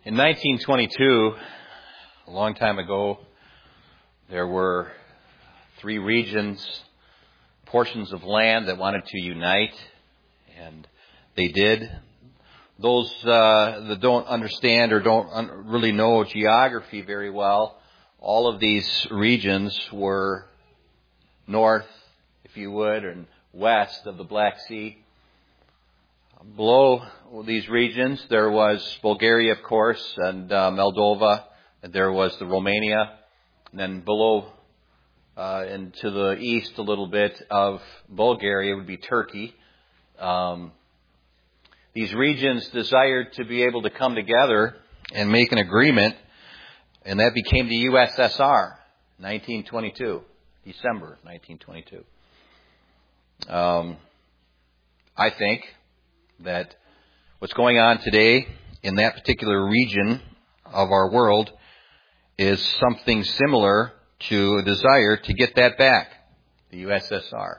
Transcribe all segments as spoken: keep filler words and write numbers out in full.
In nineteen twenty-two, a long time ago, there were three regions, portions of land that wanted to unite, and they did. Those uh, that don't understand or don't un- really know geography very well, all of these regions were north, if you would, and west of the Black Sea. Below these regions, there was Bulgaria, of course, and uh, Moldova, and there was the Romania. And then below uh, and to the east a little bit of Bulgaria would be Turkey. Um, these regions desired to be able to come together and make an agreement, and that became the U S S R, nineteen twenty-two, December nineteen twenty-two. Um, I think that what's going on today in that particular region of our world is something similar to a desire to get that back, the U S S R.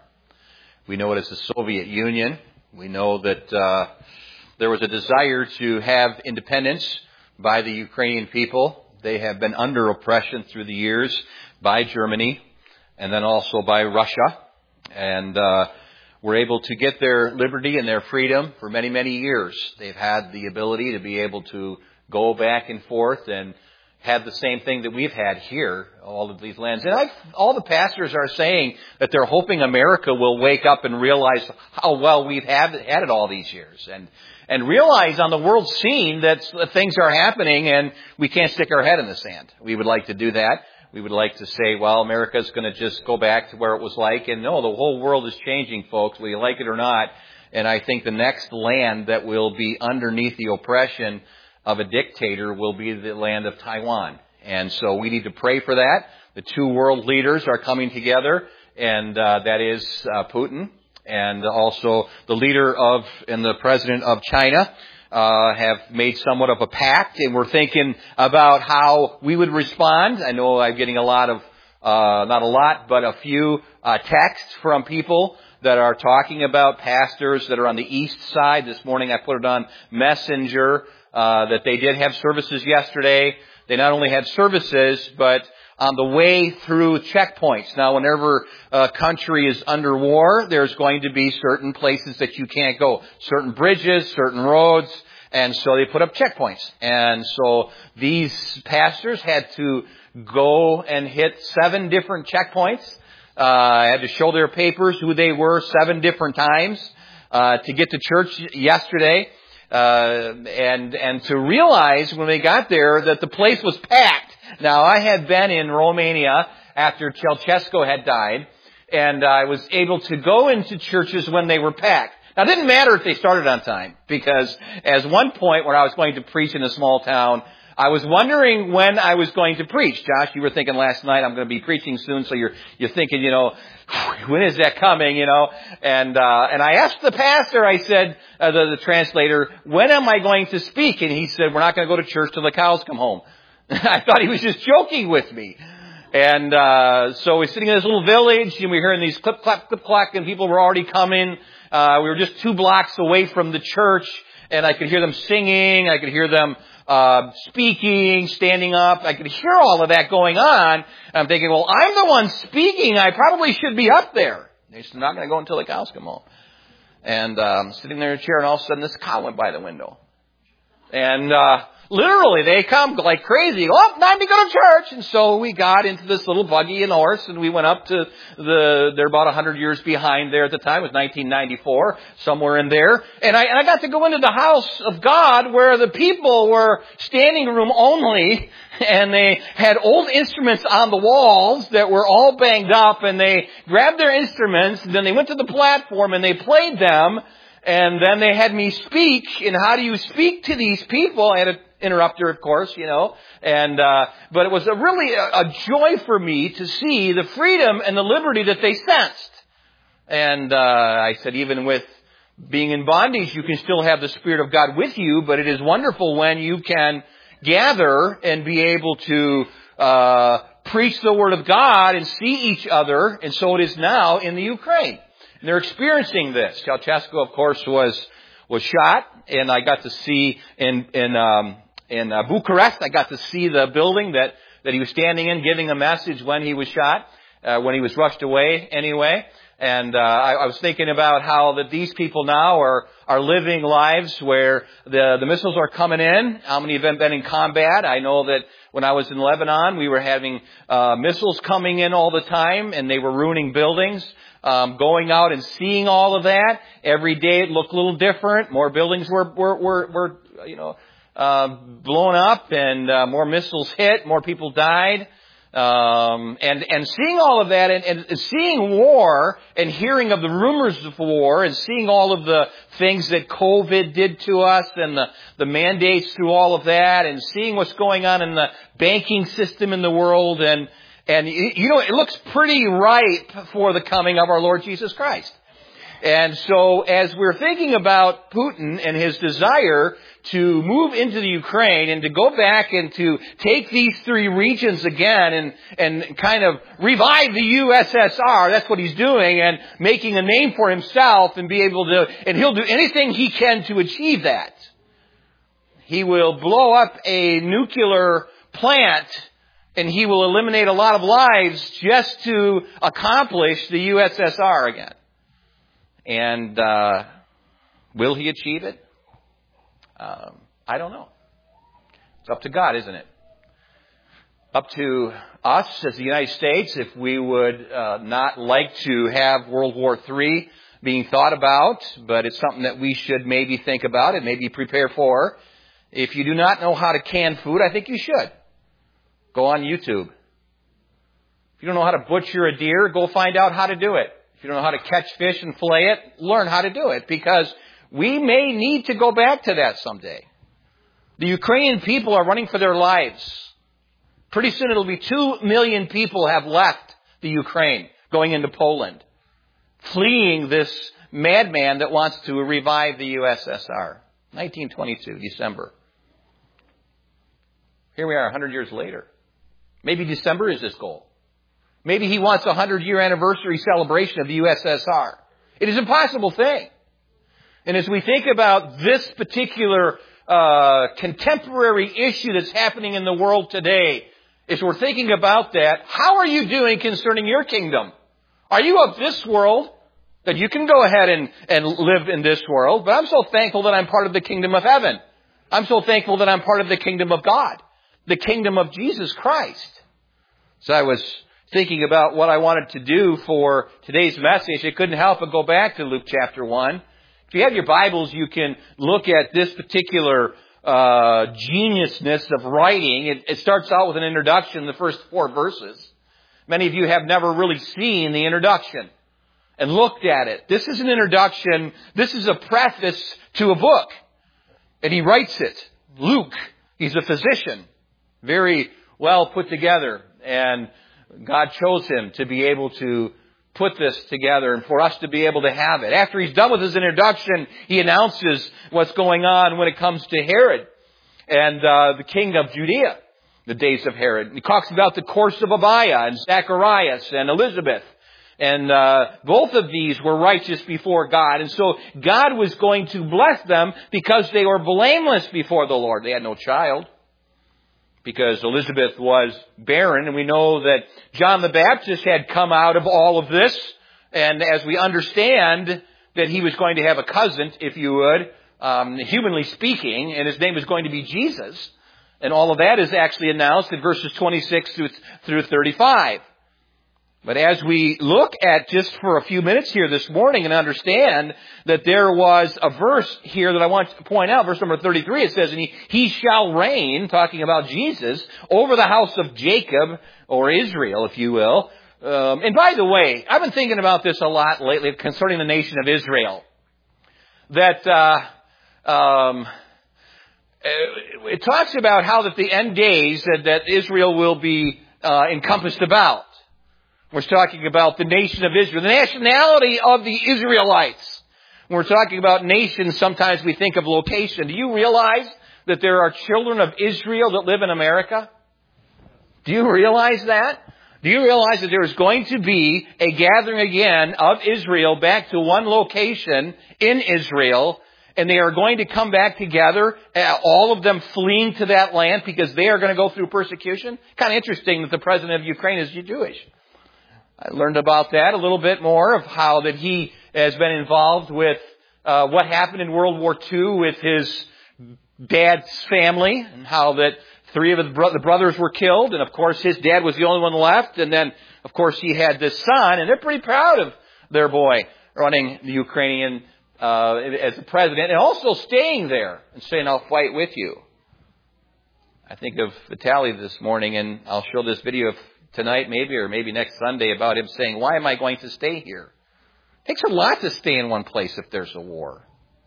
We know it as the Soviet Union. We know that uh, there was a desire to have independence by the Ukrainian people. They have been under oppression through the years by Germany and then also by Russia. And uh were able to get their liberty and their freedom for many, many years. They've had the ability to be able to go back and forth and have the same thing that we've had here, all of these lands. And I've, all the pastors are saying that they're hoping America will wake up and realize how well we've had, had it all these years. And, and realize on the world scene that things are happening and we can't stick our head in the sand. We would like to do that. We would like to say, well, America's going to just go back to where it was like. And no, the whole world is changing, folks, whether you like it or not. And I think the next land that will be underneath the oppression of a dictator will be the land of Taiwan. And so we need to pray for that. The two world leaders are coming together, and uh, that is uh, Putin and also the leader of and the president of China. Uh, have made somewhat of a pact, and we're thinking about how we would respond. I know I'm getting a lot of, uh, not a lot, but a few uh, texts from people that are talking about pastors that are on the east side. This morning I put it on Messenger uh, that they did have services yesterday. They not only had services, but on the way through checkpoints. Now, whenever a country is under war, there's going to be certain places that you can't go. Certain bridges, certain roads, and so they put up checkpoints. And so these pastors had to go and hit seven different checkpoints. Uh, had to show their papers, who they were, seven different times uh, to get to church yesterday. Uh, and and to realize when they got there that the place was packed. Now, I had been in Romania after Ceausescu had died, and I was able to go into churches when they were packed. Now, it didn't matter if they started on time, because as one point when I was going to preach in a small town, I was wondering when I was going to preach. Josh, you were thinking last night, I'm going to be preaching soon, so you're you're thinking, you know, when is that coming, you know? And uh and I asked the pastor, I said, uh, the, the translator, when am I going to speak? And he said, we're not going to go to church till the cows come home. I thought he was just joking with me. And uh so we're sitting in this little village, and we're hearing these clip, clap, clip, clack, and people were already coming. Uh We were just two blocks away from the church, and I could hear them singing. I could hear them uh speaking, standing up. I could hear all of that going on. And I'm thinking, well, I'm the one speaking. I probably should be up there. They said, not going to go until the cows come home. And um sitting there in a chair, and all of a sudden this cow went by the window. And uh literally, they come like crazy. Oh, time to go to church. And so we got into this little buggy and horse, and we went up to the, they're about one hundred years behind there at the time. It was nineteen ninety-four, somewhere in there. And I, and I got to go into the house of God where the people were standing room only, and they had old instruments on the walls that were all banged up, and they grabbed their instruments, and then they went to the platform and they played them. And then they had me speak, and how do you speak to these people? I had an interrupter, of course, you know. And uh but it was a really a, a joy for me to see the freedom and the liberty that they sensed. And uh I said, even with being in bondage, you can still have the Spirit of God with you, but it is wonderful when you can gather and be able to uh preach the Word of God and see each other. And so it is now in the Ukraine. And they're experiencing this. Ceausescu, of course, was was shot, and I got to see in in um, in uh, Bucharest. I got to see the building that, that he was standing in, giving a message when he was shot, uh, when he was rushed away anyway. And uh, I, I was thinking about how that these people now are are living lives where the the missiles are coming in. How many have been, been in combat? I know that when I was in Lebanon, we were having uh, missiles coming in all the time, and they were ruining buildings. Um, going out and seeing all of that every day, it looked a little different. More buildings were were were, were you know uh, blown up, and uh, more missiles hit. More people died. Um, and, and seeing all of that and, and seeing war and hearing of the rumors of war and seeing all of the things that COVID did to us and the, the mandates through all of that and seeing what's going on in the banking system in the world and, and you know, it looks pretty ripe for the coming of our Lord Jesus Christ. And so as we're thinking about Putin and his desire to move into the Ukraine and to go back and to take these three regions again and, and kind of revive the U S S R, that's what he's doing, and making a name for himself and be able to, and he'll do anything he can to achieve that. He will blow up a nuclear plant and he will eliminate a lot of lives just to accomplish the U S S R again. And uh, will he achieve it? Um, I don't know. It's up to God, isn't it? Up to us as the United States, if we would uh, not like to have World War Three being thought about, but it's something that we should maybe think about and maybe prepare for. If you do not know how to can food, I think you should. Go on YouTube. If you don't know how to butcher a deer, go find out how to do it. If you don't know how to catch fish and fillet it, learn how to do it, because we may need to go back to that someday. The Ukrainian people are running for their lives. Pretty soon it'll be two million people have left the Ukraine going into Poland, fleeing this madman that wants to revive the U S S R. nineteen twenty-two, December. Here we are one hundred years later. Maybe December is his goal. Maybe he wants a one hundred year anniversary celebration of the U S S R. It is an impossible thing. And as we think about this particular uh, contemporary issue that's happening in the world today, as we're thinking about that, how are you doing concerning your kingdom? Are you of this world? That you can go ahead and, and live in this world, but I'm so thankful that I'm part of the kingdom of heaven. I'm so thankful that I'm part of the kingdom of God, the kingdom of Jesus Christ. So I was thinking about what I wanted to do for today's message. I couldn't help but go back to Luke chapter one. If you have your Bibles, you can look at this particular uh geniusness of writing. It, it starts out with an introduction, the first four verses. Many of you have never really seen the introduction and looked at it. This is an introduction. This is a preface to a book. And he writes it. Luke, he's a physician. Very well put together. And God chose him to be able to put this together and for us to be able to have it. After he's done with his introduction, he announces what's going on when it comes to Herod and uh, the king of Judea, the days of Herod. He talks about the course of Abiah and Zacharias and Elizabeth. And uh, both of these were righteous before God. And so God was going to bless them because they were blameless before the Lord. They had no child, because Elizabeth was barren, and we know that John the Baptist had come out of all of this. And as we understand that he was going to have a cousin, if you would, um, humanly speaking, and his name is going to be Jesus. And all of that is actually announced in verses twenty-six through, through thirty-five. But as we look at just for a few minutes here this morning and understand that there was a verse here that I want to point out, verse number thirty-three, it says, and he, he shall reign, talking about Jesus, over the house of Jacob, or Israel, if you will. Um, and by the way, I've been thinking about this a lot lately concerning the nation of Israel. That uh, um, it talks about how that the end days that, that Israel will be uh, encompassed about. We're talking about the nation of Israel, the nationality of the Israelites. When we're talking about nations, sometimes we think of location. Do you realize that there are children of Israel that live in America? Do you realize that? Do you realize that there is going to be a gathering again of Israel back to one location in Israel? And they are going to come back together, uh, all of them fleeing to that land because they are going to go through persecution. Kind of interesting that the president of Ukraine is Jewish. I learned about that a little bit more, of how that he has been involved with uh, what happened in World War Two with his dad's family, and how that three of the, bro- the brothers were killed, and of course his dad was the only one left, and then of course he had this son, and they're pretty proud of their boy running the Ukrainian Uh, as the president, and also staying there and saying, I'll fight with you. I think of Vitaly this morning, and I'll show this video tonight maybe, or maybe next Sunday, about him saying, why am I going to stay here? It takes a lot to stay in one place if there's a war.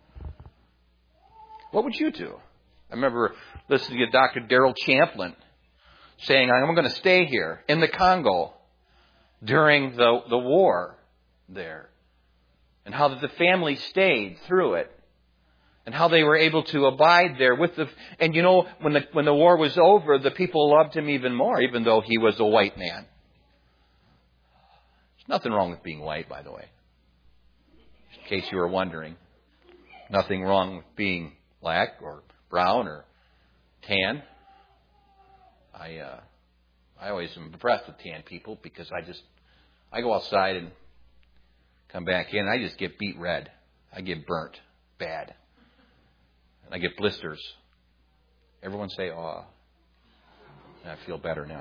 What would you do? I remember listening to Doctor Daryl Champlin saying, I'm going to stay here in the Congo during the, the war there. And how that the family stayed through it. And how they were able to abide there with the... And you know, when the when the war was over, the people loved him even more, even though he was a white man. There's nothing wrong with being white, by the way. In case you were wondering. Nothing wrong with being black or brown or tan. I uh, I always am impressed with tan people, because I just... I go outside and come back in, I just get beet red. I get burnt bad. And I get blisters. Everyone say, aw. I feel better now.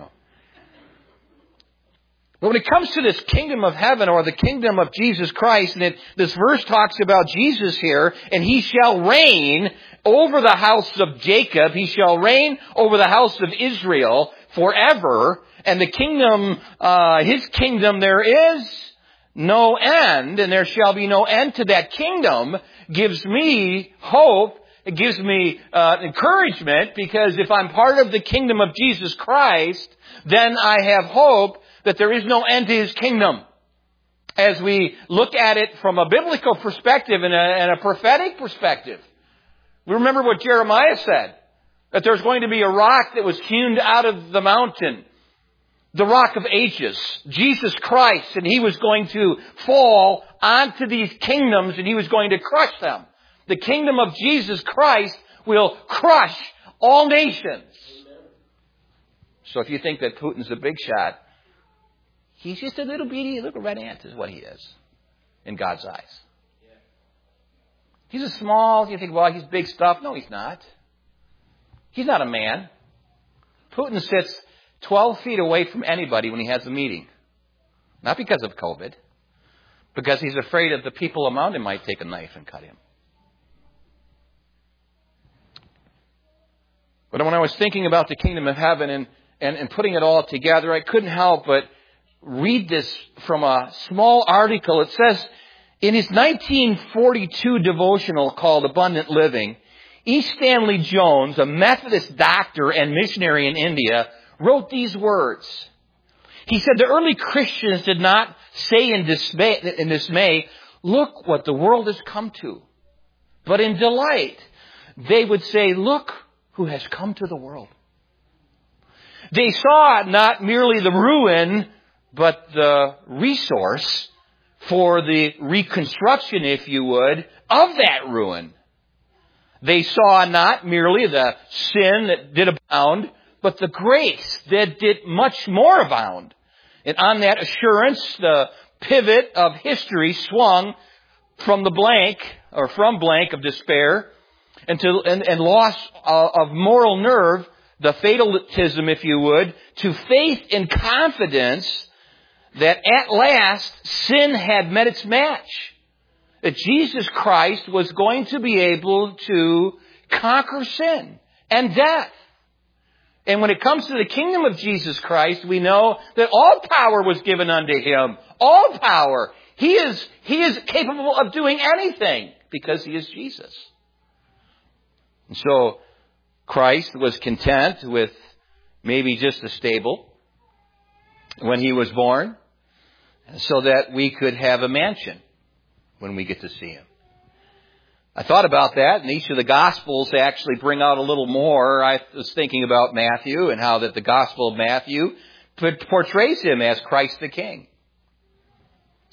But when it comes to this kingdom of heaven, or the kingdom of Jesus Christ, and it, this verse talks about Jesus here, and he shall reign over the house of Jacob. He shall reign over the house of Israel forever. And the kingdom, uh, his kingdom there is no end, and there shall be no end to that kingdom, gives me hope. It gives me uh, encouragement, because if I'm part of the kingdom of Jesus Christ, then I have hope that there is no end to his kingdom. As we look at it from a biblical perspective and a, and a prophetic perspective. We remember what Jeremiah said, that there's going to be a rock that was hewn out of the mountain. The rock of ages, Jesus Christ, and he was going to fall onto these kingdoms, and he was going to crush them. The kingdom of Jesus Christ will crush all nations. So if you think that Putin's a big shot, he's just a little bitty little red ant is what he is in God's eyes. He's a small, you think, well, he's big stuff. No, he's not. He's not a man. Putin sits twelve feet away from anybody when he has a meeting. Not because of COVID. Because he's afraid that the people around him might take a knife and cut him. But when I was thinking about the kingdom of heaven and, and, and putting it all together, I couldn't help but read this from a small article. It says, in his nineteen forty-two devotional called Abundant Living, E. Stanley Jones, a Methodist doctor and missionary in India, wrote these words. He said, the early Christians did not say in dismay, in dismay, look what the world has come to. But in delight, they would say, look who has come to the world. They saw not merely the ruin, but the resource for the reconstruction, if you would, of that ruin. They saw not merely the sin that did abound, but the grace that did much more abound. And on that assurance, the pivot of history swung from the blank, or from blank of despair, and, to, and, and loss of moral nerve, the fatalism, if you would, to faith and confidence that at last sin had met its match. That Jesus Christ was going to be able to conquer sin and death. And when it comes to the kingdom of Jesus Christ, we know that all power was given unto him. All power. He is, he is capable of doing anything because he is Jesus. And so Christ was content with maybe just a stable when he was born, so that we could have a mansion when we get to see him. I thought about that, and each of the Gospels actually bring out a little more. I was thinking about Matthew and how that the Gospel of Matthew portrays him as Christ the King.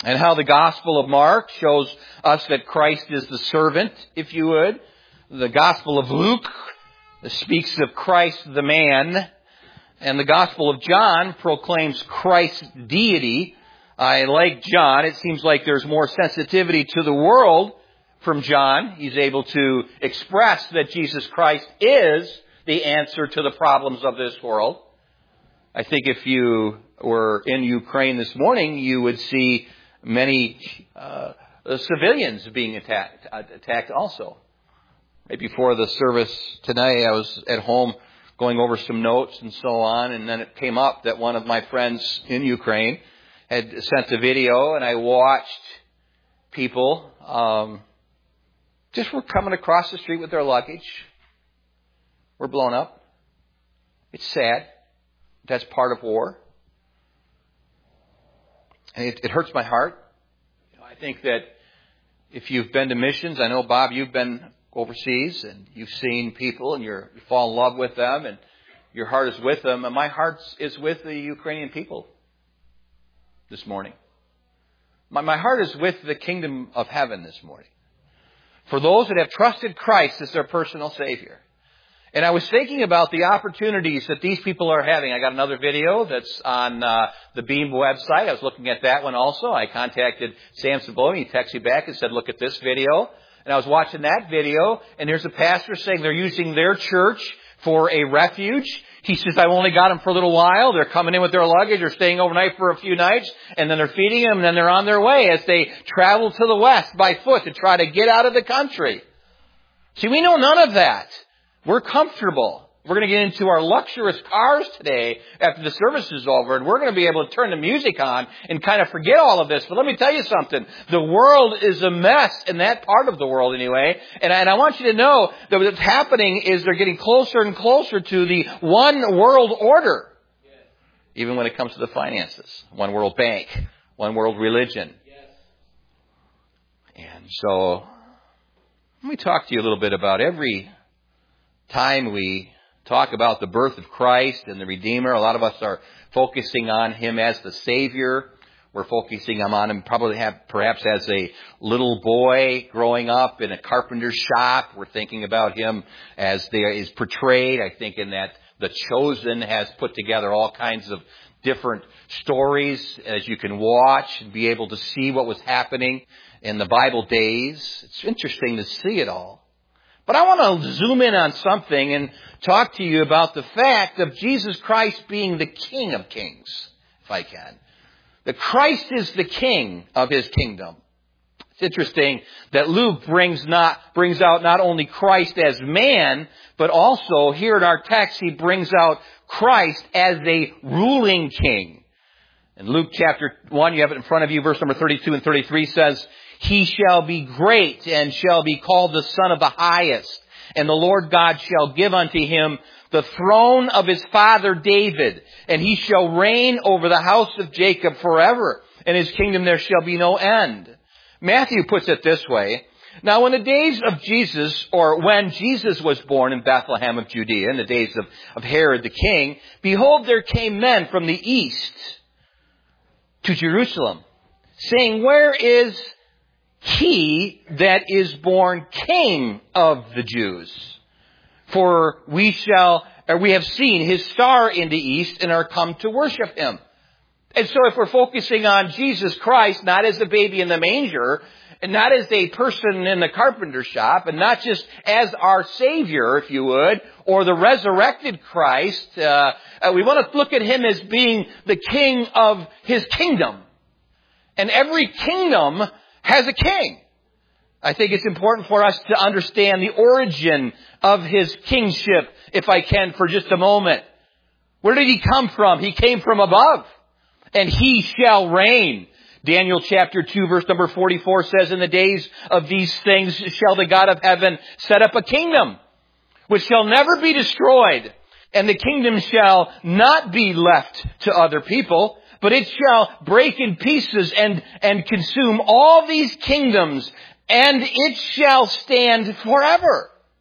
And how the Gospel of Mark shows us that Christ is the servant, if you would. The Gospel of Luke speaks of Christ the man. And the Gospel of John proclaims Christ's deity. I like John. It seems like there's more sensitivity to the world from John. He's able to express that Jesus Christ is the answer to the problems of this world. I think if you were in Ukraine this morning, you would see many uh, civilians being attacked, uh, attacked also. Right before the service tonight, I was at home going over some notes and so on, and then it came up that one of my friends in Ukraine had sent a video, and I watched people um, just were coming across the street with their luggage. Were blown up. It's sad. That's part of war. And it, it hurts my heart. You know, I think that if you've been to missions, I know, Bob, you've been overseas and you've seen people and you're, you fall in love with them and your heart is with them. And my heart is with the Ukrainian people this morning. My, my heart is with the kingdom of heaven this morning. For those that have trusted Christ as their personal Savior. And I was thinking about the opportunities that these people are having. I got another video that's on uh, the Beam website. I was looking at that one also. I contacted Sam Saboni. He texted me back and said, look at this video. And I was watching that video, and there's a pastor saying they're using their church for a refuge. He says, I've only got them for a little while. They're coming in with their luggage. They're staying overnight for a few nights, and then they're feeding them, and then they're on their way as they travel to the west by foot to try to get out of the country. See, we know none of that. We're comfortable. We're going to get into our luxurious cars today after the service is over, and we're going to be able to turn the music on and kind of forget all of this. But let me tell you something. The world is a mess, in that part of the world anyway. And I, and I want you to know that what's happening is they're getting closer and closer to the one world order. Yes. Even when it comes to the finances. One world bank. One world religion. Yes. And so, let me talk to you a little bit about every time we talk about the birth of Christ and the Redeemer. A lot of us are focusing on Him as the Savior. We're focusing on Him probably have, perhaps as a little boy growing up in a carpenter's shop. We're thinking about Him as there is portrayed. I think in that The Chosen has put together all kinds of different stories as you can watch and be able to see what was happening in the Bible days. It's interesting to see it all. But I want to zoom in on something and talk to you about the fact of Jesus Christ being the King of Kings, if I can. That Christ is the King of His kingdom. It's interesting that Luke brings not brings out not only Christ as man, but also here in our text he brings out Christ as a ruling king. In Luke chapter one, you have it in front of you, verse number thirty-two and thirty-three says, He shall be great and shall be called the Son of the Highest. And the Lord God shall give unto him the throne of his father David. And he shall reign over the house of Jacob forever. And his kingdom there shall be no end. Matthew puts it this way. Now in the days of Jesus, or when Jesus was born in Bethlehem of Judea, in the days of, of Herod the king, behold, there came men from the east to Jerusalem, saying, Where is He that is born King of the Jews? For we shall, or we have seen His star in the east and are come to worship Him. And so if we're focusing on Jesus Christ, not as a baby in the manger, and not as a person in the carpenter shop, and not just as our Savior, if you would, or the resurrected Christ, uh, uh, we want to look at Him as being the King of His kingdom. And every kingdom has a king. I think it's important for us to understand the origin of His kingship, if I can, for just a moment. Where did He come from? He came from above. And He shall reign. Daniel chapter two verse number forty-four says, In the days of these things shall the God of heaven set up a kingdom, which shall never be destroyed. And the kingdom shall not be left to other people, but it shall break in pieces and, and consume all these kingdoms, and it shall stand forever.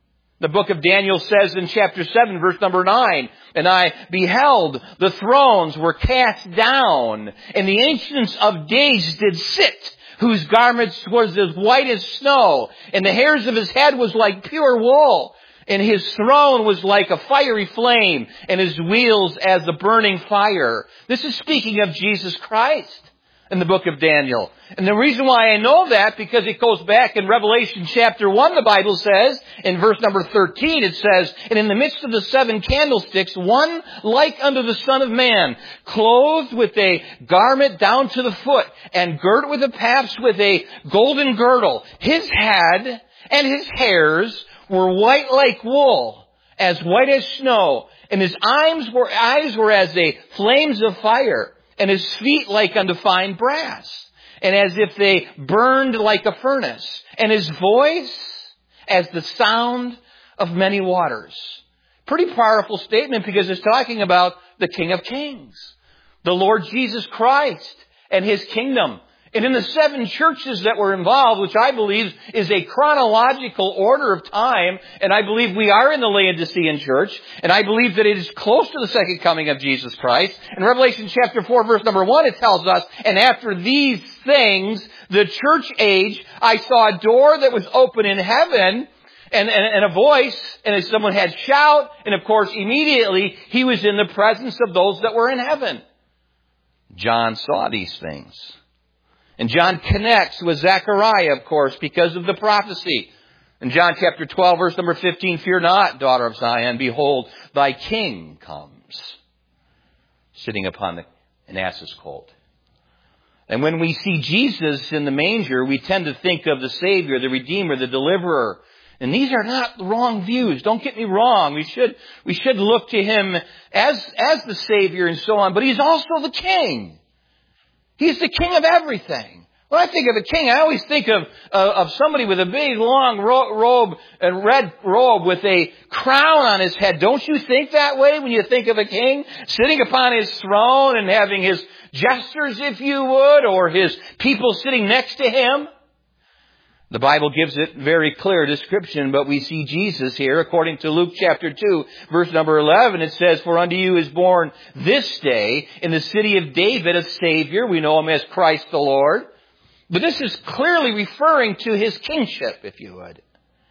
The book of Daniel says in chapter seven, verse number nine, "And I beheld the thrones were cast down, and the ancients of days did sit, whose garments was as white as snow, and the hairs of his head was like pure wool. And his throne was like a fiery flame, and his wheels as a burning fire." This is speaking of Jesus Christ in the book of Daniel. And the reason why I know that, because it goes back in Revelation chapter one, the Bible says, in verse number thirteen, it says, "And in the midst of the seven candlesticks, one like unto the Son of Man, clothed with a garment down to the foot, and girt with the paps with a golden girdle. His head and his hairs were white like wool, as white as snow, and his eyes were, eyes were as a flames of fire, and his feet like unto fine brass, and as if they burned like a furnace, and his voice as the sound of many waters." Pretty powerful statement, because it's talking about the King of Kings, the Lord Jesus Christ, and his kingdom. And in the seven churches that were involved, which I believe is a chronological order of time, and I believe we are in the Laodicean church, and I believe that it is close to the second coming of Jesus Christ. In Revelation chapter four, verse number one, it tells us, "And after these things, the church age, I saw a door that was open in heaven, and, and, and a voice, and as someone had shout, and of course immediately he was in the presence of those that were in heaven." John saw these things. And John connects with Zechariah, of course, because of the prophecy. In John chapter twelve, verse number fifteen, "Fear not, daughter of Zion, behold, thy king comes, sitting upon the, an ass's colt." And when we see Jesus in the manger, we tend to think of the Savior, the Redeemer, the Deliverer. And these are not wrong views. Don't get me wrong. We should, we should look to him as, as the Savior and so on. But he's also the King. He's the King of everything. When I think of a king, I always think of uh, of somebody with a big, long ro- robe, and red robe with a crown on his head. Don't you think that way when you think of a king? Sitting upon his throne and having his jesters, if you would, or his people sitting next to him. The Bible gives it very clear description, but we see Jesus here, according to Luke chapter two, verse number eleven. It says, "For unto you is born this day in the city of David a Savior." We know him as Christ the Lord. But this is clearly referring to his kingship, if you would.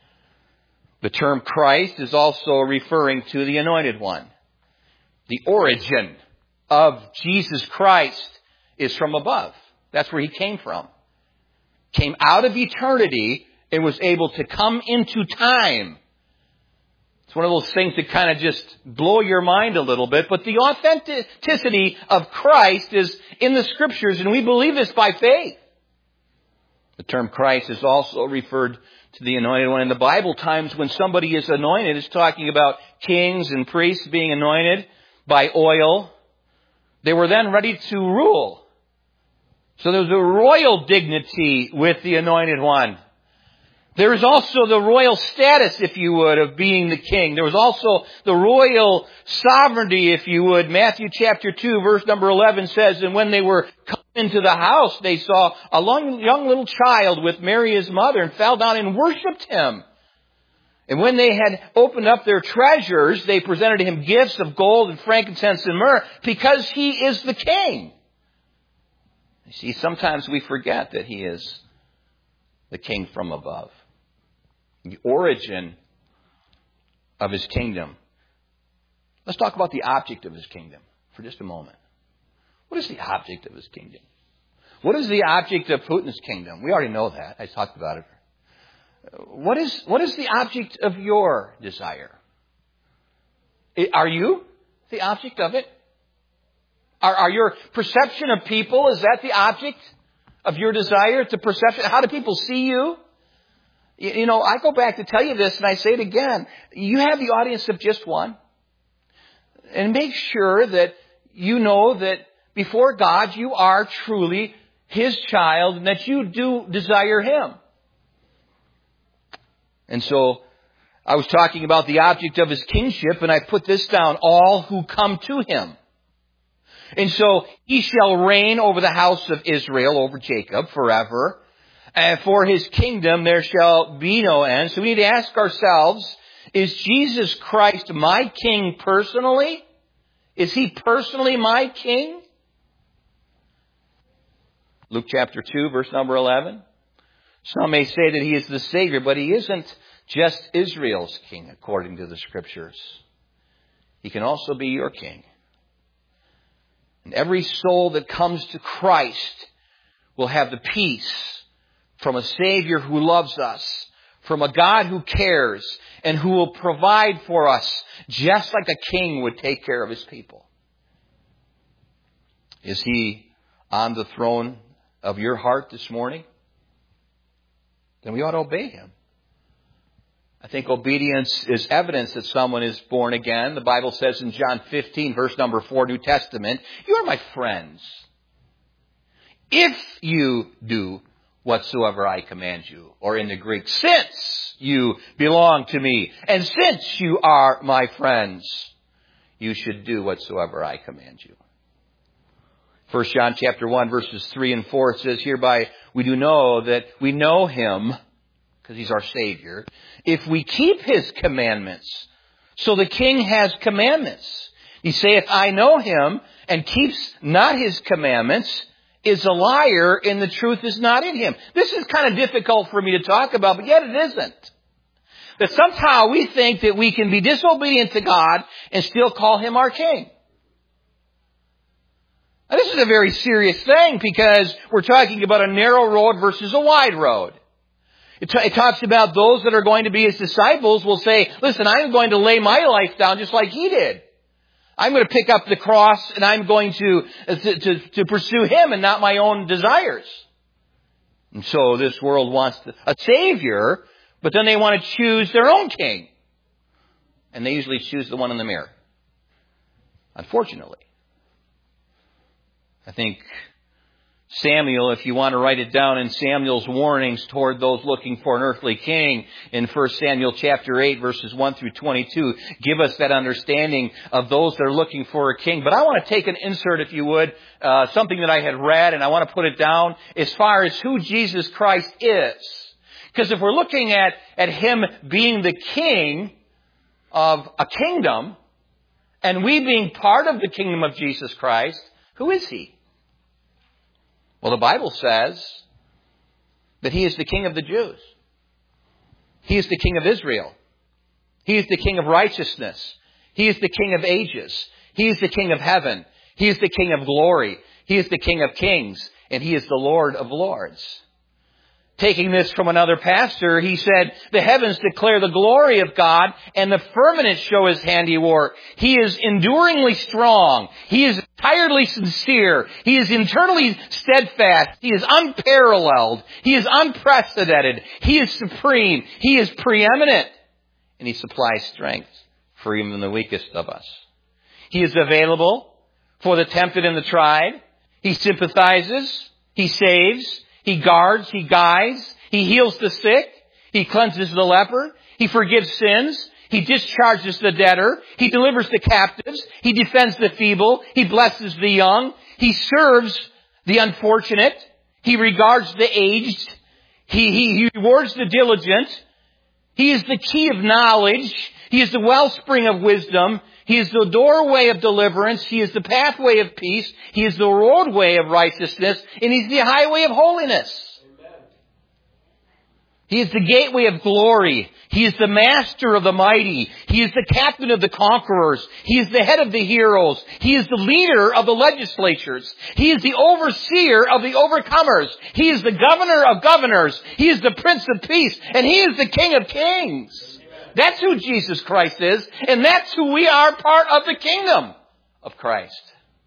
The term Christ is also referring to the Anointed One. The origin of Jesus Christ is from above. That's where he came from. Came out of eternity and was able to come into time. It's one of those things that kind of just blow your mind a little bit. But the authenticity of Christ is in the Scriptures, and we believe this by faith. The term Christ is also referred to the Anointed One. In the Bible, times when somebody is anointed, it's talking about kings and priests being anointed by oil. They were then ready to rule. So there's a royal dignity with the Anointed One. There is also the royal status, if you would, of being the king. There was also the royal sovereignty, if you would. Matthew chapter two, verse number eleven says, "And when they were come into the house, they saw a young little child with Mary his mother, and fell down and worshipped him. And when they had opened up their treasures, they presented him gifts of gold and frankincense and myrrh, because he is the king." You see, sometimes we forget that he is the king from above. The origin of his kingdom. Let's talk about the object of his kingdom for just a moment. What is the object of his kingdom? What is the object of Putin's kingdom? We already know that. I talked about it. What is, what is the object of your desire? Are you the object of it? Are, are your perception of people, is that the object of your desire? The perception, how do people see you? you? You know, I go back to tell you this, and I say it again. You have the audience of just one. And make sure that you know that before God, you are truly his child, and that you do desire him. And so, I was talking about the object of his kingship, and I put this down: all who come to him. And so, he shall reign over the house of Israel, over Jacob, forever. And for his kingdom there shall be no end. So we need to ask ourselves, Is Jesus Christ my king personally? Is he personally my king? Luke chapter two, verse number eleven. Some may say that he is the Savior, but he isn't just Israel's king, according to the Scriptures. He can also be your king. And every soul that comes to Christ will have the peace from a Savior who loves us, from a God who cares, and who will provide for us just like a king would take care of his people. Is he on the throne of your heart this morning? Then we ought to obey him. I think obedience is evidence that someone is born again. The Bible says in John fifteen, verse number four, New Testament, you are my friends if you do whatsoever I command you. Or in the Greek, since you belong to me, and since you are my friends, you should do whatsoever I command you. First John chapter one, verses three and four, it says, hereby we do know that we know him, because he's our Savior, if we keep his commandments. So the king has commandments. He saith, I know him, and keeps not his commandments, is a liar, and the truth is not in him. This is kind of difficult for me to talk about, but yet it isn't. That somehow we think that we can be disobedient to God and still call him our king. Now, this is a very serious thing, because we're talking about a narrow road versus a wide road. It, t- it talks about those that are going to be his disciples will say, listen, I'm going to lay my life down just like he did. I'm going to pick up the cross and I'm going to, to, to, to pursue him and not my own desires. And so this world wants a Savior, but then they want to choose their own king. And they usually choose the one in the mirror. Unfortunately. I think Samuel, if you want to write it down in Samuel's warnings toward those looking for an earthly king in First Samuel chapter eight, verses one through twenty-two, give us that understanding of those that are looking for a king. But I want to take an insert, if you would, uh, something that I had read, and I want to put it down as far as who Jesus Christ is. Because if we're looking at, at him being the king of a kingdom, and we being part of the kingdom of Jesus Christ, who is he? Well, the Bible says that he is the king of the Jews. He is the king of Israel. He is the king of righteousness. He is the king of ages. He is the king of heaven. He is the king of glory. He is the king of kings. And he is the Lord of lords. Taking this from another pastor, he said, the heavens declare the glory of God, and the firmament show his handiwork. He is enduringly strong. He is entirely sincere. He is internally steadfast. He is unparalleled. He is unprecedented. He is supreme. He is preeminent. And he supplies strength for even the weakest of us. He is available for the tempted and the tried. He sympathizes. He saves. He guards, he guides, he heals the sick, he cleanses the leper, he forgives sins, he discharges the debtor, he delivers the captives, he defends the feeble, he blesses the young, he serves the unfortunate, he regards the aged, he, he, he rewards the diligent, he is the key of knowledge, he is the wellspring of wisdom, he is the doorway of deliverance. He is the pathway of peace. He is the roadway of righteousness. And he's the highway of holiness. Amen. He is the gateway of glory. He is the master of the mighty. He is the captain of the conquerors. He is the head of the heroes. He is the leader of the legislatures. He is the overseer of the overcomers. He is the governor of governors. He is the prince of peace. And he is the king of kings. That's who Jesus Christ is, and that's who we are, part of the kingdom of Christ.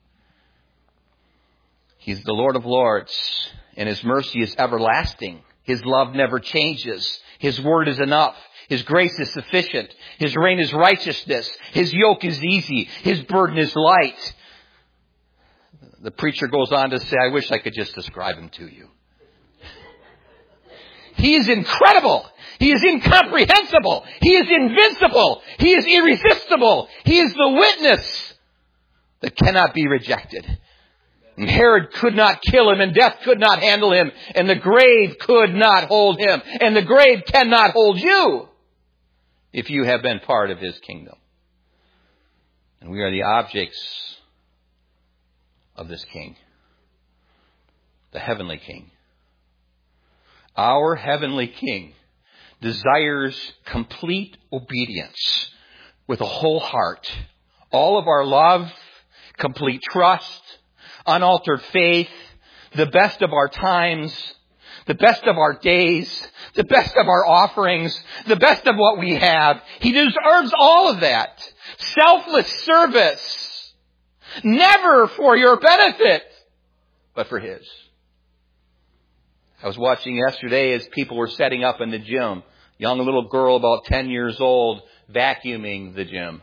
He's the Lord of lords, and his mercy is everlasting. His love never changes. His word is enough. His grace is sufficient. His reign is righteousness. His yoke is easy. His burden is light. The preacher goes on to say, I wish I could just describe him to you. He is incredible. He is incomprehensible. He is invincible. He is irresistible. He is the witness that cannot be rejected. And Herod could not kill him, and death could not handle him, and the grave could not hold him, and the grave cannot hold you. if you have been part of His kingdom. And we are the objects of this King, the heavenly King. Our heavenly King desires complete obedience with a whole heart. All of our love, complete trust, unaltered faith, the best of our times, the best of our days, the best of our offerings, the best of what we have. He deserves all of that. Selfless service. Never for your benefit, but for His. I was watching yesterday as people were setting up in the gym. Young little girl about ten years old vacuuming the gym.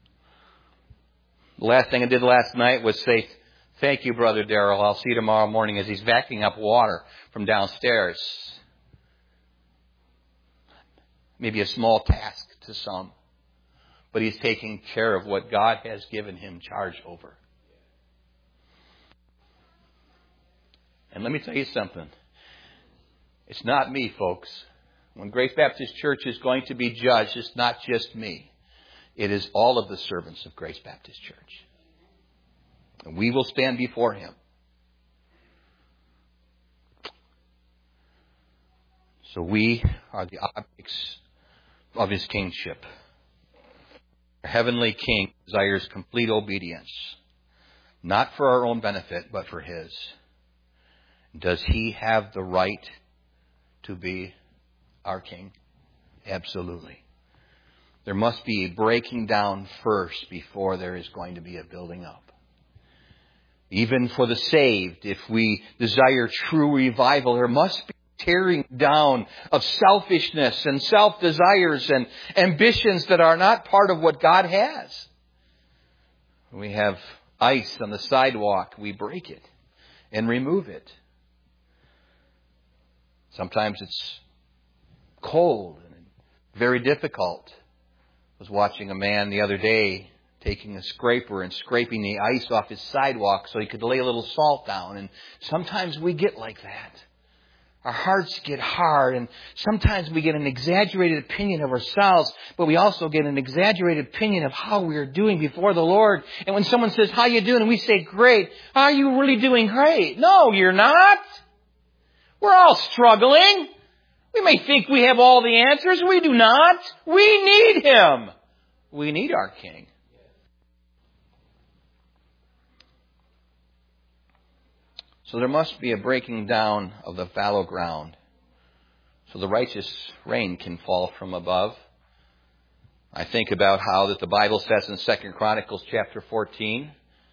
The last thing I did last night was say, thank you, Brother Darrell. I'll see you tomorrow morning, as he's vacuuming up water from downstairs. Maybe a small task to some, but he's taking care of what God has given him charge over. And let me tell you something. It's not me, folks. When Grace Baptist Church is going to be judged, it's not just me. It is all of the servants of Grace Baptist Church. And we will stand before Him. So we are the objects of His kingship. Our heavenly King desires complete obedience, not for our own benefit, but for His. Does He have the right to be our King? Absolutely. There must be a breaking down first before there is going to be a building up. Even for the saved, if we desire true revival, there must be tearing down of selfishness and self-desires and ambitions that are not part of what God has. We have ice on the sidewalk, we break it and remove it. Sometimes it's cold and very difficult. I was watching a man the other day taking a scraper and scraping the ice off his sidewalk so he could lay a little salt down. And sometimes we get like that. Our hearts get hard, and sometimes we get an exaggerated opinion of ourselves, but we also get an exaggerated opinion of how we are doing before the Lord. And when someone says, how you doing? And we say, great. Are you really doing great? No, you're not. We're all struggling. We may think we have all the answers. We do not. We need Him. We need our King. So there must be a breaking down of the fallow ground so the righteous rain can fall from above. I think about how that the Bible says in Second Chronicles chapter fourteen,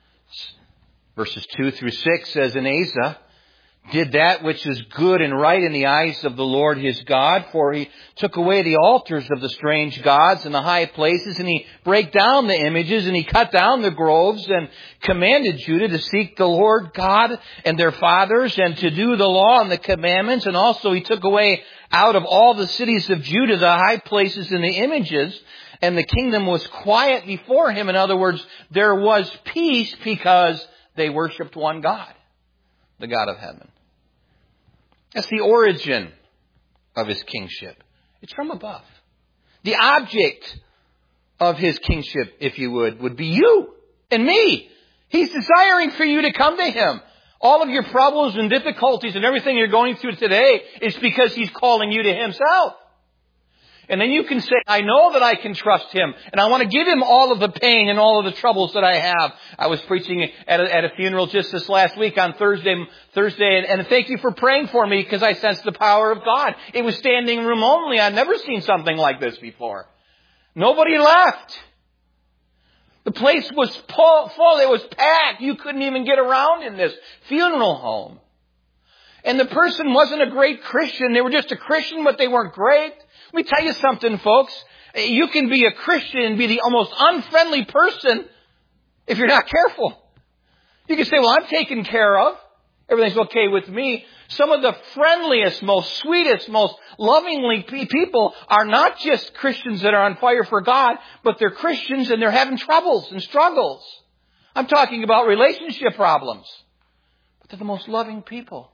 verses two through six, says, and Asa did that which is good and right in the eyes of the Lord his God, for he took away the altars of the strange gods and the high places, and he brake down the images, and he cut down the groves, and commanded Judah to seek the Lord God and their fathers, and to do the law and the commandments. And also he took away out of all the cities of Judah the high places and the images, and the kingdom was quiet before him. In other words, there was peace because they worshipped one God, the God of heaven. That's the origin of His kingship. It's from above. The object of His kingship, if you would, would be you and me. He's desiring for you to come to Him. All of your problems and difficulties and everything you're going through today is because He's calling you to Himself. And then you can say, I know that I can trust Him, and I want to give Him all of the pain and all of the troubles that I have. I was preaching at a, at a funeral just this last week on Thursday, Thursday, and, and thank you for praying for me because I sensed the power of God. It was standing room only. I'd never seen something like this before. Nobody left. The place was full. It was packed. You couldn't even get around in this funeral home. And the person wasn't a great Christian. They were just a Christian, but they weren't great. Let me tell you something, folks. You can be a Christian and be the almost unfriendly person if you're not careful. You can say, well, I'm taken care of. Everything's okay with me. Some of the friendliest, most sweetest, most lovingly people are not just Christians that are on fire for God, but they're Christians and they're having troubles and struggles. I'm talking about relationship problems. But they're the most loving people.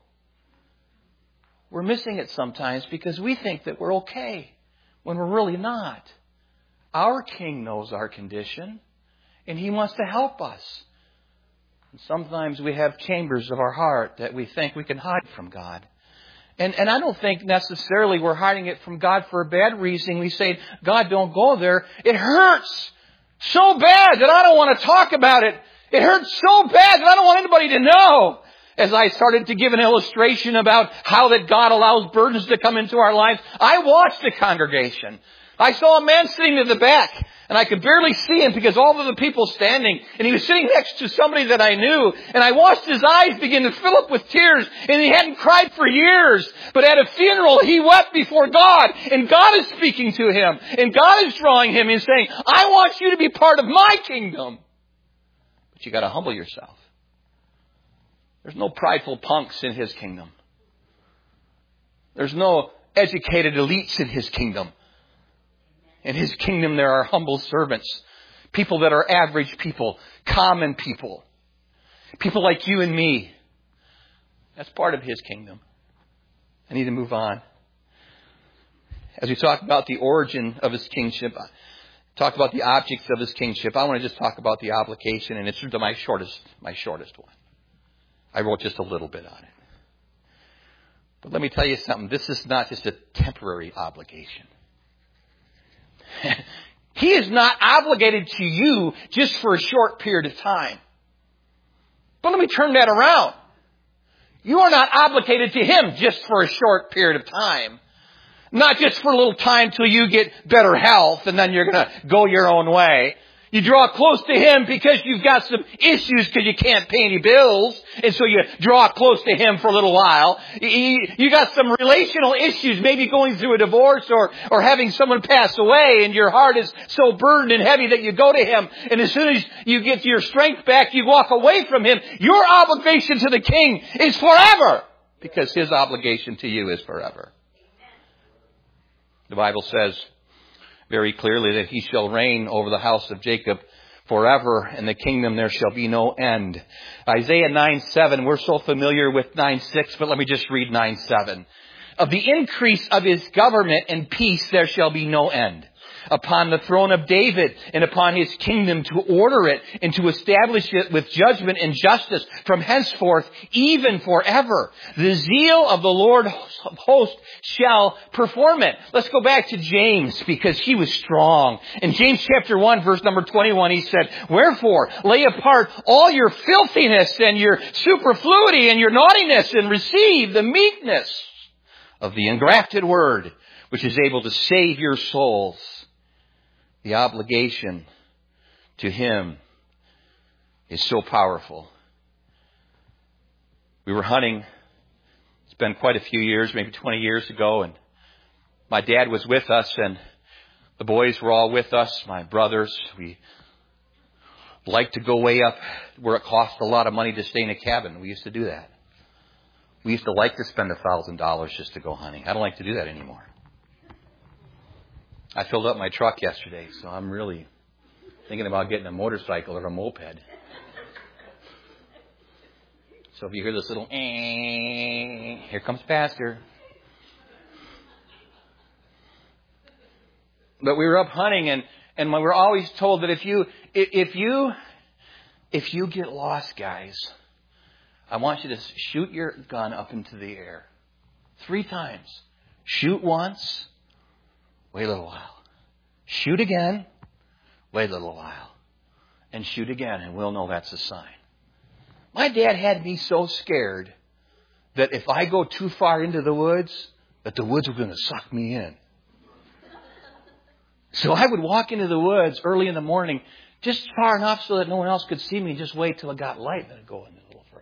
We're missing it sometimes because we think that we're okay when we're really not. Our King knows our condition, and He wants to help us. And sometimes we have chambers of our heart that we think we can hide from God. And, and I don't think necessarily we're hiding it from God for a bad reason. We say, God, don't go there. It hurts so bad that I don't want to talk about it. It hurts so bad that I don't want anybody to know. As I started to give an illustration about how that God allows burdens to come into our lives, I watched the congregation. I saw a man sitting in the back, and I could barely see him because all of the people standing, and he was sitting next to somebody that I knew, and I watched his eyes begin to fill up with tears, and he hadn't cried for years, but at a funeral he wept before God, and God is speaking to him, and God is drawing him and saying, I want you to be part of my kingdom. But you got to humble yourself. There's no prideful punks in His kingdom. There's no educated elites in His kingdom. In His kingdom there are humble servants. People that are average people. Common people. People like you and me. That's part of His kingdom. I need to move on. As we talk about the origin of His kingship, talk about the objects of His kingship, I want to just talk about the obligation, and it's my shortest, my shortest one. I wrote just a little bit on it. But let me tell you something. This is not just a temporary obligation. He is not obligated to you just for a short period of time. But let me turn that around. You are not obligated to Him just for a short period of time. Not just for a little time till you get better health and then you're going to go your own way. You draw close to Him because you've got some issues because you can't pay any bills. And so you draw close to Him for a little while. You got some relational issues, maybe going through a divorce or, or having someone pass away, and your heart is so burdened and heavy that you go to Him. And as soon as you get your strength back, you walk away from Him. Your obligation to the King is forever because His obligation to you is forever. The Bible says very clearly that He shall reign over the house of Jacob forever, and the kingdom there shall be no end. Isaiah nine seven, we're so familiar with nine six, but let me just read nine seven. Of the increase of His government and peace there shall be no end. Upon the throne of David and upon His kingdom, to order it and to establish it with judgment and justice from henceforth, even forever. The zeal of the Lord of hosts shall perform it. Let's go back to James, because he was strong. In James chapter one, verse number twenty-one, he said, wherefore lay apart all your filthiness and your superfluity and your naughtiness, and receive the meekness of the engrafted word, which is able to save your souls. The obligation to Him is so powerful. We were hunting. It's been quite a few years, maybe twenty years ago, and my dad was with us, and the boys were all with us, my brothers. We liked to go way up where it cost a lot of money to stay in a cabin. We used to do that. We used to like to spend a thousand dollars just to go hunting. I don't like to do that anymore. I filled up my truck yesterday, so I'm really thinking about getting a motorcycle or a moped. So if you hear this little, eh, here comes Pastor. But we were up hunting, and, and we were always told that if you, if you, if you get lost, guys, I want you to shoot your gun up into the air. Three times. Shoot once. Wait a little while. Shoot again. Wait a little while. And shoot again, and we'll know that's a sign. My dad had me so scared that if I go too far into the woods, that the woods were going to suck me in. So I would walk into the woods early in the morning, just far enough so that no one else could see me, just wait till it got light, and then I'd go in a little further.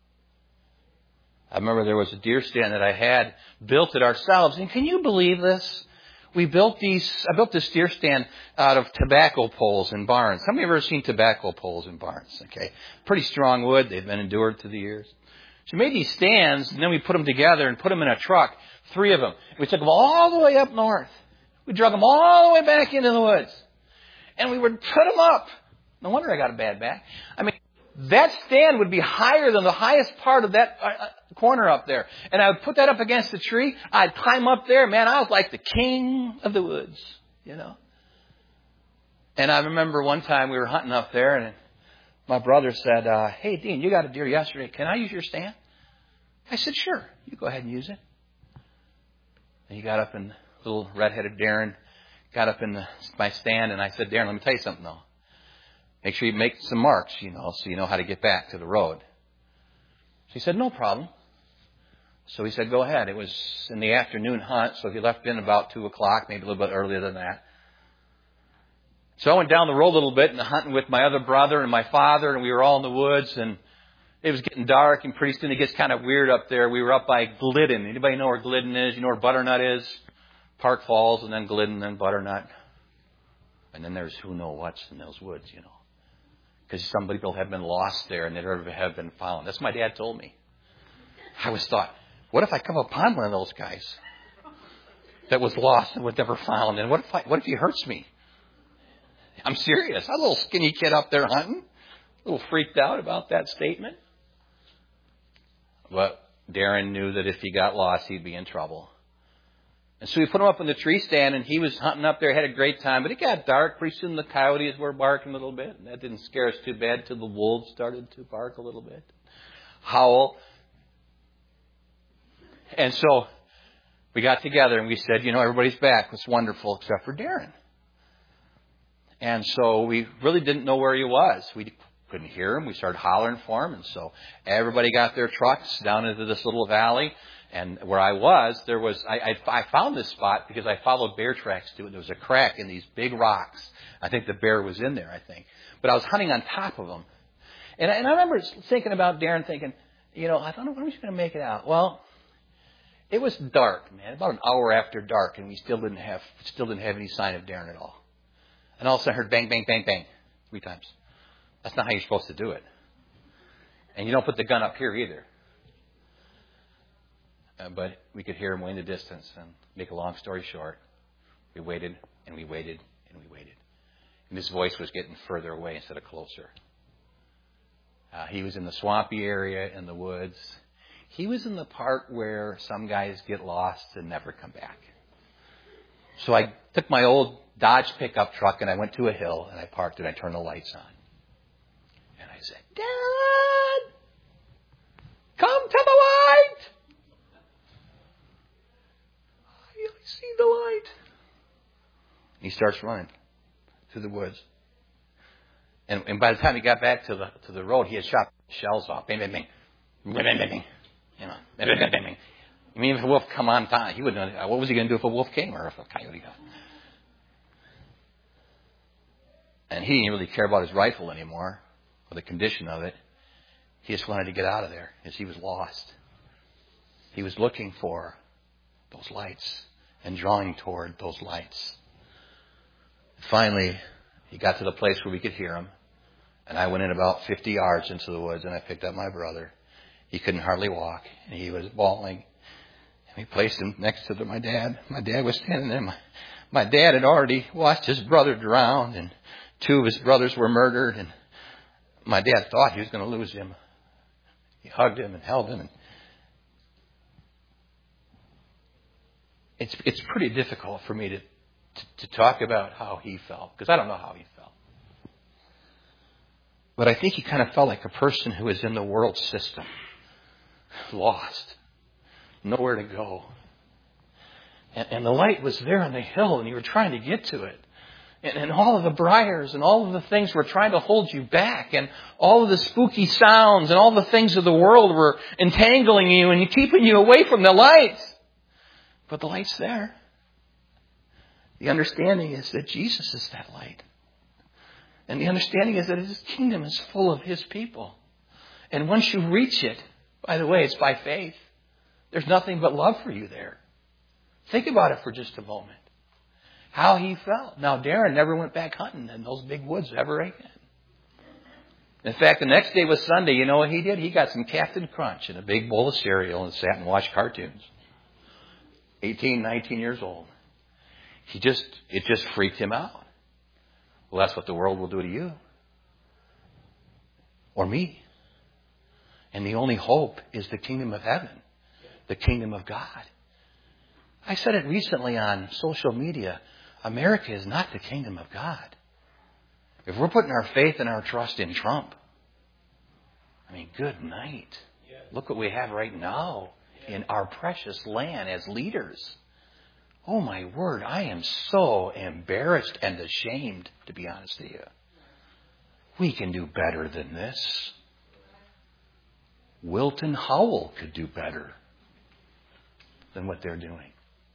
I remember there was a deer stand that I had, built it ourselves. And can you believe this? We built these, I built this deer stand out of tobacco poles in barns. How many of you have ever seen tobacco poles in barns? Okay. Pretty strong wood. They've been endured through the years. So we made these stands, and then we put them together and put them in a truck. Three of them. We took them all the way up north. We drug them all the way back into the woods. And we would put them up. No wonder I got a bad back. I mean, that stand would be higher than the highest part of that corner up there. And I would put that up against the tree. I'd climb up there. Man, I was like the king of the woods, you know. And I remember one time we were hunting up there, and my brother said, uh, hey, Dean, you got a deer yesterday. Can I use your stand? I said, sure. You go ahead and use it. And he got up, and little redheaded Darren got up in the, my stand, and I said, Darren, let me tell you something, though. Make sure you make some marks, you know, so you know how to get back to the road. He said, no problem. So he said, go ahead. It was in the afternoon hunt, so he left in about two o'clock, maybe a little bit earlier than that. So I went down the road a little bit and hunting with my other brother and my father, and we were all in the woods, and it was getting dark, and pretty soon it gets kind of weird up there. We were up by Glidden. Anybody know where Glidden is? You know where Butternut is? Park Falls, and then Glidden, then Butternut. And then there's who knows what's in those woods, you know. Because some people have been lost there and they never have been found. That's what my dad told me. I always thought, what if I come upon one of those guys that was lost and was never found? And what if I, what if he hurts me? I'm serious. I'm a little skinny kid up there hunting. A little freaked out about that statement. But Darren knew that if he got lost, he'd be in trouble. And so we put him up in the tree stand, and he was hunting up there, had a great time. But it got dark. Pretty soon the coyotes were barking a little bit. And that didn't scare us too bad till the wolves started to bark a little bit. Howl. And so we got together and we said, you know, everybody's back. It's wonderful except for Darren. And so we really didn't know where he was. We couldn't hear him. We started hollering for him. And so everybody got their trucks down into this little valley. And where I was, there was, I, I, I found this spot because I followed bear tracks to it. There was a crack in these big rocks. I think the bear was in there, I think. But I was hunting on top of them. And I, and I remember thinking about Darren thinking, you know, I thought, when are we going to make it out? Well, it was dark, man, about an hour after dark, and we still didn't have, still didn't have any sign of Darren at all. And all of a sudden I heard bang, bang, bang, bang, three times. That's not how you're supposed to do it. And you don't put the gun up here either. Uh, but we could hear him way in the distance. And make a long story short, we waited and we waited and we waited. And his voice was getting further away instead of closer. Uh, he was in the swampy area in the woods. He was in the part where some guys get lost and never come back. So I took my old Dodge pickup truck and I went to a hill and I parked and I turned the lights on. And I said, Darren, come to the light. I see the light. He starts running through the woods. And, and by the time he got back to the to the road, he had shot shells off. Bang, bang, bang. Bang, bang, bang, bang. You know, bang, bang, bang, bang. I mean, if a wolf come on time, he wouldn't know. What was he going to do if a wolf came or if a coyote got? And he didn't really care about his rifle anymore or the condition of it. He just wanted to get out of there as he was lost. He was looking for those lights and drawing toward those lights. Finally, he got to the place where we could hear him. And I went in about fifty yards into the woods and I picked up my brother. He couldn't hardly walk and he was bawling. And we placed him next to the, my dad. My dad was standing there. My, my dad had already watched his brother drown and two of his brothers were murdered. And my dad thought he was going to lose him. He hugged him and held him. And it's, it's pretty difficult for me to, to, to talk about how he felt because I don't know how he felt. But I think he kind of felt like a person who is in the world system, lost, nowhere to go. And, and the light was there on the hill, and you were trying to get to it. And, and all of the briars and all of the things were trying to hold you back, and all of the spooky sounds and all the things of the world were entangling you and keeping you away from the light. But the light's there. The understanding is that Jesus is that light. And the understanding is that His kingdom is full of His people. And once you reach it, by the way, it's by faith. There's nothing but love for you there. Think about it for just a moment. How he felt. Now, Darren never went back hunting in those big woods ever again. In fact, the next day was Sunday. You know what he did? He got some Captain Crunch and a big bowl of cereal and sat and watched cartoons. eighteen, nineteen years old. He just, it just freaked him out. Well, that's what the world will do to you. Or me. And the only hope is the kingdom of heaven. The kingdom of God. I said it recently on social media. America is not the kingdom of God. If we're putting our faith and our trust in Trump, I mean, good night. Look what we have right now in our precious land as leaders. Oh my word, I am so embarrassed and ashamed, to be honest with you. We can do better than this. Wilton Howell could do better than what they're doing.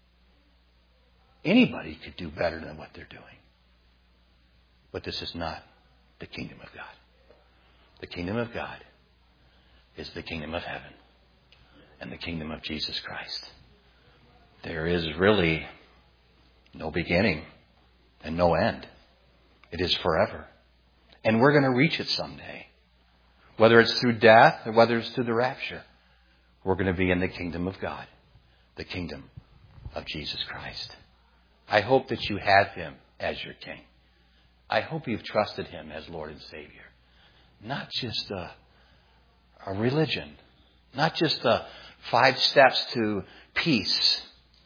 Anybody could do better than what they're doing. But this is not the kingdom of God. The kingdom of God is the kingdom of heaven and the kingdom of Jesus Christ. There is really no beginning and no end. It is forever. And we're going to reach it someday. Whether it's through death or whether it's through the rapture, we're going to be in the kingdom of God, the kingdom of Jesus Christ. I hope that you have Him as your King. I hope you've trusted Him as Lord and Savior. Not just a, a religion, not just the five steps to peace.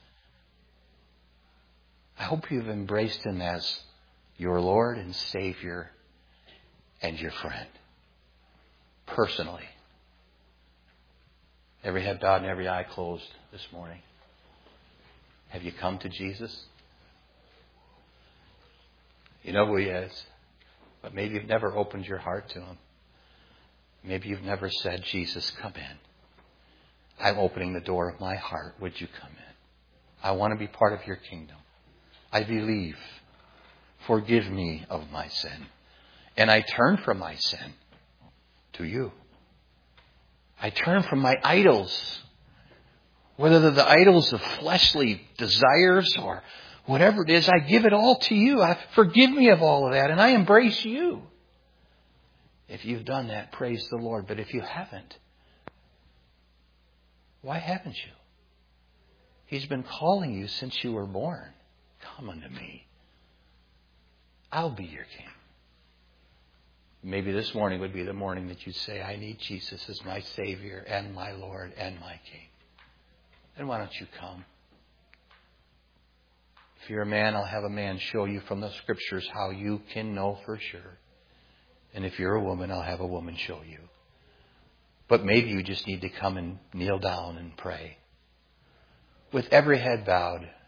I hope you've embraced Him as your Lord and Savior and your friend. Personally. Every head bowed and every eye closed this morning. Have you come to Jesus? You know who He is. But maybe you've never opened your heart to Him. Maybe you've never said, Jesus, come in. I'm opening the door of my heart. Would you come in? I want to be part of your kingdom. I believe. Forgive me of my sin. And I turn from my sin to you. I turn from my idols. Whether they're the idols of fleshly desires or whatever it is, I give it all to you. I, forgive me of all of that. And I embrace you. If you've done that, praise the Lord. But if you haven't, why haven't you? He's been calling you since you were born. Come unto me. I'll be your King. Maybe this morning would be the morning that you say, I need Jesus as my Savior and my Lord and my King. Then why don't you come? If you're a man, I'll have a man show you from the Scriptures how you can know for sure. And if you're a woman, I'll have a woman show you. But maybe you just need to come and kneel down and pray. With every head bowed